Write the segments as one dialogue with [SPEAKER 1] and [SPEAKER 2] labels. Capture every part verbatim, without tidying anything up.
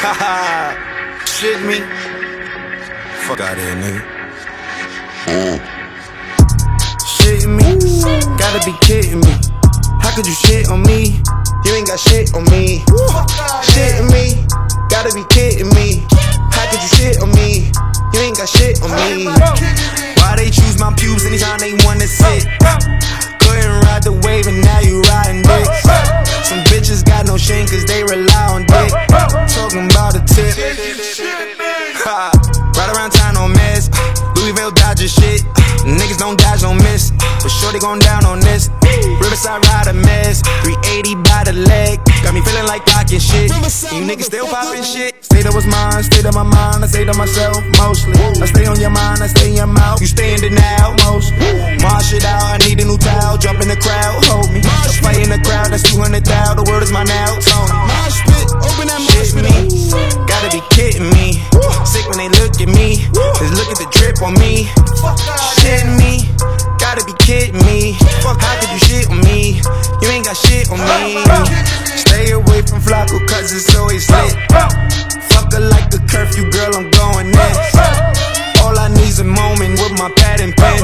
[SPEAKER 1] Shit me. Fuck out here, nigga. Mm. Shit me. Gotta be kidding me. How could you shit on me? You ain't got shit on me. Shit me. Gotta be kidding me. How could you shit on me? You ain't got shit on me. Why they choose my pubes anytime they wanna sit? Couldn't ride the wave and now you riding dick. Some bitches got no shame cause they rely on dick. Talking about a tip. Ha. Right around town on mess. Louisville Dodger shit. Niggas don't dodge, don't miss. For sure they gon' down on this. Riverside ride a mess. three eighty by the leg. Got me feeling like talking shit. You niggas still popping shit. State of was mine, state of my mind. I say to myself mostly. I stay on your mind, I stay in your mouth. You stay in denial mostly. March it out, I need a new towel. Jump in the crowd, hold me. Just fight in the crowd, that's two hundred thousand. The world is mine now, Tony. Mosh pit, open that mosh pit. Gotta be kidding me. Sick when they look at me. Just look at the drip on me. Shitting me. Gotta be kidding me. How could you shit on me? You ain't got shit on me. Stay away from Flacco cause it's always lit. Fuck her like a curfew, girl, I'm going next. All I need's a moment with my pad and pen.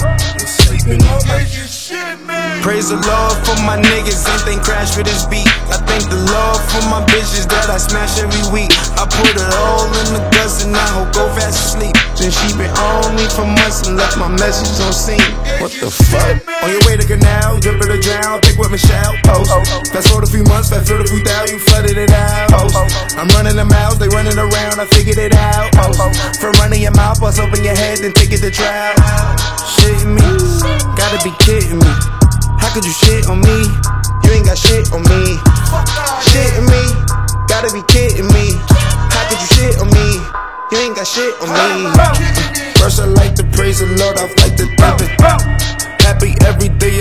[SPEAKER 1] Praise the Lord for my niggas, anything crash with this beat. I thank the Lord for my bitches that I smash every week. I put it all in the guts and I hope go fast asleep. Then she been on me for months and left my message on scene. What the fuck? On your way to Canal, drippin' to drown, pick with Michelle, post. Fast forward a few months, fast forward a few thousand, you flooded it out, post. I'm running them out, they running around, I figured it out, post. From running your mouth, bust open your head, then take it to trial. Shitting me, gotta be kidding me. How could you shit on me? You ain't got shit on me. Shitting me, gotta be kidding me. How could you shit on me? You ain't got shit on me. First I like to praise the Lord, I like to thank it. Happy every day